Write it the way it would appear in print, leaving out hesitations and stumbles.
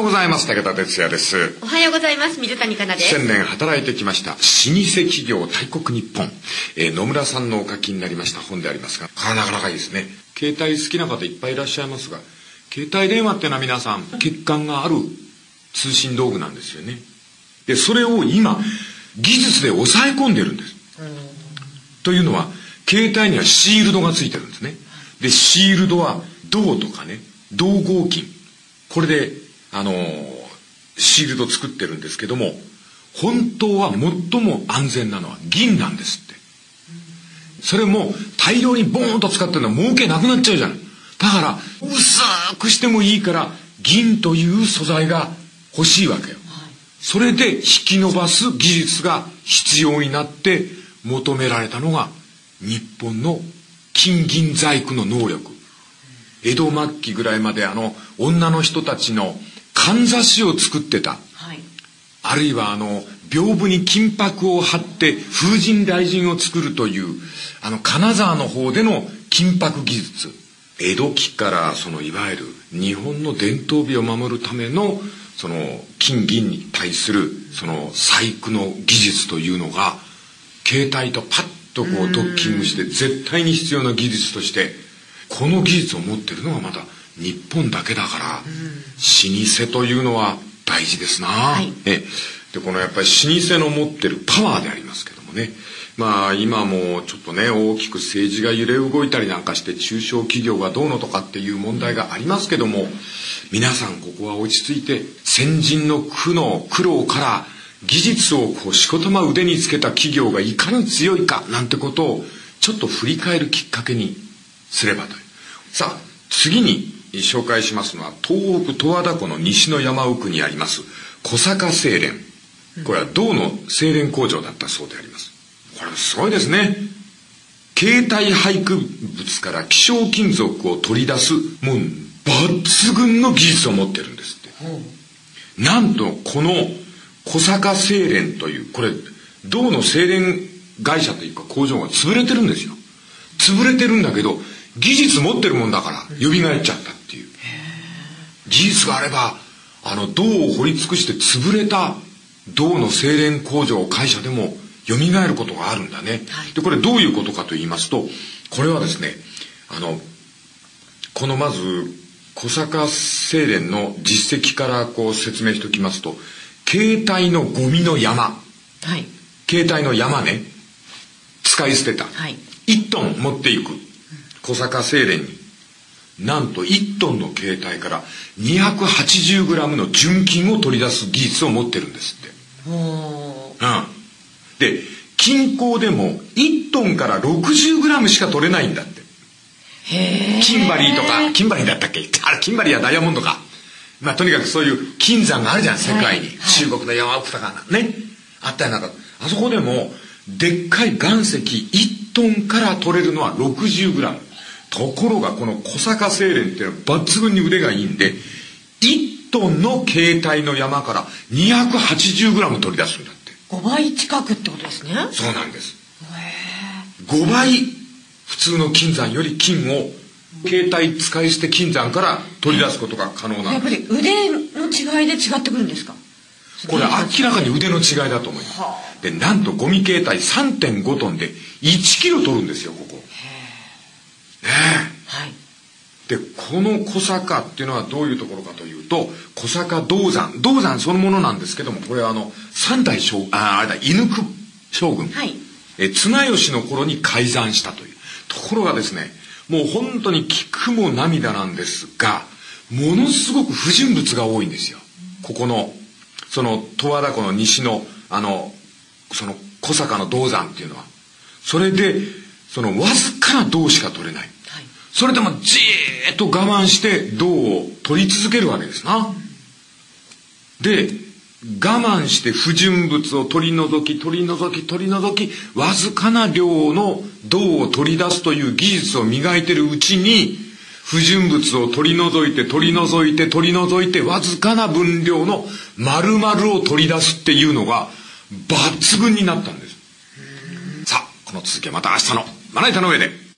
ようございます。武田哲也です。 おはようございます。水谷香奈です。 1000年働いてきました老舗企業大国日本、野村さんのお書きになりました本でありますが、なかなかいいですね。携帯好きな方いっぱいいらっしゃいますが、携帯電話ってのは皆さん欠陥がある通信道具なんですよね。でそれを今技術で抑え込んでるんです。というのは携帯にはシールドがついてるんですね。でシールドは銅とかね、銅合金、これでシールド作ってるんですけども、本当は最も安全なのは銀なんですって。それも大量にボーンと使ってるのは儲けなくなっちゃうじゃない。だから薄くしてもいいから銀という素材が欲しいわけよ。それで引き伸ばす技術が必要になって求められたのが日本の金銀細工の能力。江戸末期ぐらいまで女の人たちのかんざしを作ってた、あるいは屏風に金箔を貼って風神雷神を作るという金沢の方での金箔技術、江戸期からいわゆる日本の伝統美を守るための金銀に対する細工の技術というのが携帯とパッとドッキングして絶対に必要な技術としてこの技術を持ってるのがまた日本だけだから、老舗というのは大事ですな、でこのやっぱり老舗の持ってるパワーでありますけどもね、今もちょっとね大きく政治が揺れ動いたりなんかして中小企業がどうのとかっていう問題がありますけども、皆さんここは落ち着いて先人の苦労から技術をしこたま腕につけた企業がいかに強いかなんてことをちょっと振り返るきっかけにすればという。さあ次に紹介しますのは東北十和田湖の西の山奥にあります小坂製錬。これは銅の製錬工場だったそうであります。これすごいですね。携帯廃棄物から希少金属を取り出すもう抜群の技術を持ってるんですって。なんとこの小坂製錬というこれ銅の製錬会社というか工場が潰れてるんですよ。潰れてるんだけど技術持ってるもんだから蘇っちゃったっていう。技術があれば銅を掘り尽くして潰れた銅の製錬工場会社でも蘇ることがあるんだね。でこれどういうことかと言いますと、これはですねこのまず小坂製錬の実績から説明しておきますと、携帯のゴミの山、携帯の山ね、使い捨てた、1トン持っていく小坂製錬になんと1トンの携帯から 280g の純金を取り出す技術を持ってるんですって。で金鉱でも1トンから 60g しか取れないんだって。金バリーとか、金バリーだったっけ、金バリーはダイヤモンドか、とにかくそういう金山があるじゃん世界に、中国の山奥とかねあったりなんか、あそこでもでっかい岩石1トンから取れるのは 60g。 ところがこの小坂製錬っていうのは抜群に腕がいいんで1トンの携帯の山から 280g 取り出すんだって。 5倍近くってことですね。 そうなんです。5倍普通の金山より金を携帯使い捨て金山から取り出すことが可能なんです。 やっぱり腕の違いで違ってくるんですか。 これ明らかに腕の違いだと思います。でなんとゴミ携帯 3.5 トンで1キロ取るんですよここ。でこの小坂っていうのはどういうところかというと、小坂銅山そのものなんですけども、これは三代将犬久将軍、綱吉の頃に開山したというところがですね、もう本当に聞くも涙なんですが、ものすごく不純物が多いんですよ。ここの十和田湖の西の小坂の銅山っていうのは、それでわずかな銅しか取れない、それでもじーっと我慢して銅を取り続けるわけですな。で我慢して不純物を取り除きわずかな量の銅を取り出すという技術を磨いてるうちに、不純物を取り除いてわずかな分量の丸々を取り出すっていうのが抜群になったんです。さあこの続きはまた明日のまな板の上で。